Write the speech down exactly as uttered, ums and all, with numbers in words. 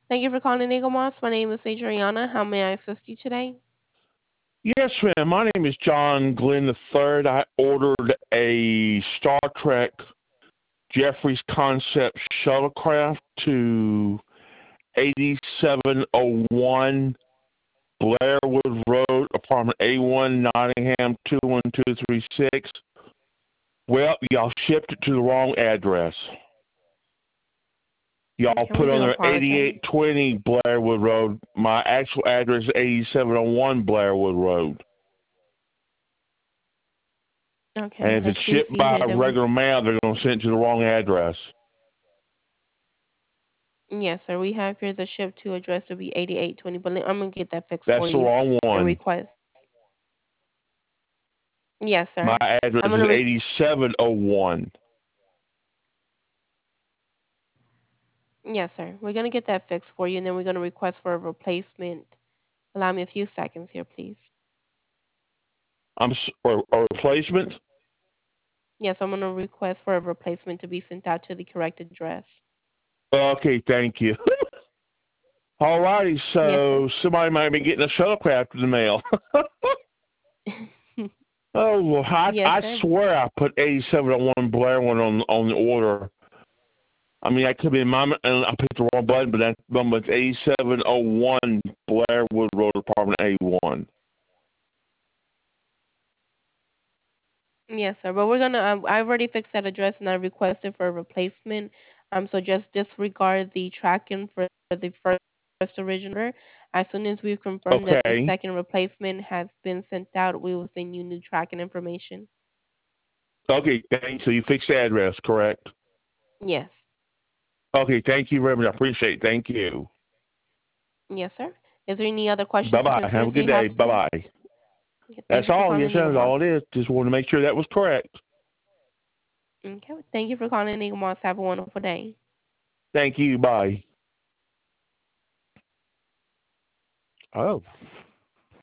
Thank you for calling Eagle Moss. My name is Adriana. How may I assist you today? Yes, ma'am. My name is John Glenn the Third. I ordered a Star Trek Jeffries Concept shuttlecraft to eighty-seven oh one Blairwood Road, apartment A one, Nottingham two one two three six. Well, y'all shipped it to the wrong address. Y'all Okay, we put on do there apologize. eighty-eight twenty Blairwood Road. My actual address is eighty-seven oh one Blairwood Road. Okay, And if I it's do shipped see by here that we, regular mail, they're going to send it to the wrong address. yes, sir, we have here the ship to address to be eighty-eight twenty, but I'm going to get that fixed That's for the you wrong and one. request. Yes, My sir. address I'm going is to, re- eighty-seven oh one. yes, sir. We're going to get that fixed for you and then we're going to request for a replacement. Allow me a few seconds here, please. I'm s- or, or replacement. Yes, I'm going to request for a replacement to be sent out to the correct address. Okay, thank you. All righty, Yes, sir. so somebody might be getting a shuttlecraft in the mail. Oh, well, I, Yes, I sir. swear I put eighty-seven oh one Blair one on on the order. I mean, I could be my and I picked the wrong button, but that number is eighty-seven oh one Blairwood Road, apartment A one. Yes, sir. But we're gonna. Um, I already fixed that address and I requested for a replacement. Um, so just disregard the tracking for the first, first original. As soon as we confirm that the Okay. second replacement has been sent out, we will send you new tracking information. Okay, thanks. So you fixed the address, correct? Yes. Okay, thank you very much. I appreciate it. Thank you. Yes, sir. Is there any other questions or Bye-bye. Have concerns a that good you have day. today? Bye-bye. Okay, That's thank you for all. Yes, calling Eagle that's Moss. all it is. Just wanted to make sure that was correct. Okay. Thank you for calling Eagle Moss. Have a wonderful day. Thank you. Bye. Oh.